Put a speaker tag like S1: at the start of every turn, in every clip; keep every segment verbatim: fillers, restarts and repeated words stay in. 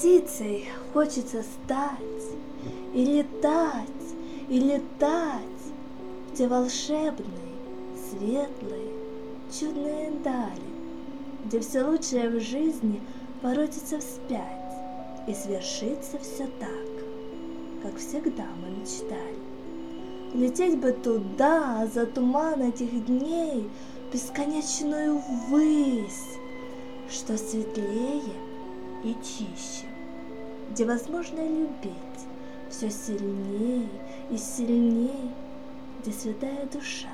S1: птицей хочется стать, и летать, и летать в те волшебные, светлые, чудные дали, где все лучшее в жизни воротится вспять, и свершится все так, как всегда мы мечтали. Лететь бы туда, за туман этих дней, бесконечную ввысь, что светлее и чище, где возможно любить все сильней и сильней, где святая душа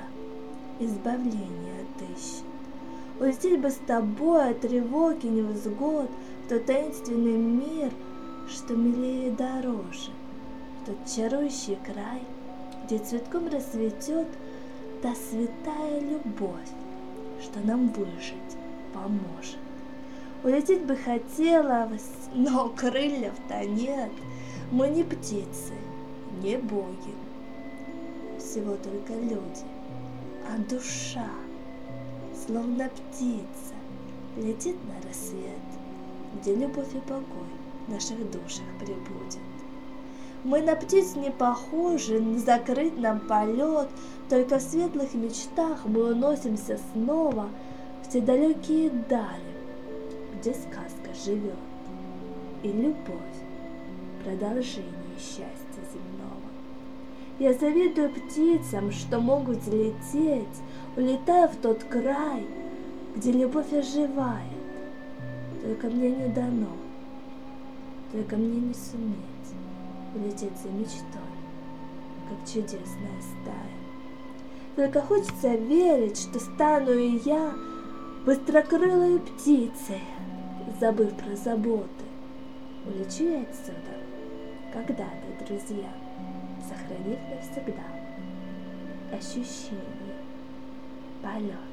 S1: избавление отыщет. Улететь бы с тобой от тревоги невзгод в тот таинственный мир, что милее и дороже, в тот чарующий край, где цветком расцветет та святая любовь, что нам выжить поможет. Улететь бы хотелось, но крыльев-то нет. Мы не птицы, не боги, всего только люди, а душа, словно птица, летит на рассвет, где любовь и покой в наших душах пребудет. Мы на птиц не похожи, закрыть нам полет, только в светлых мечтах мы уносимся снова в те далекие дали, где сказка живет, и любовь — продолжение счастья земного. Я завидую птицам, что могут лететь, улетая в тот край, где любовь оживает. Только мне не дано, только мне не суметь улететь за мечтой, как чудесная стая. Только хочется верить, что стану и я быстрокрылой птицей, забыв про заботы. Улечу я отсюда когда-то, друзья, сохранив навсегда ощущение полета.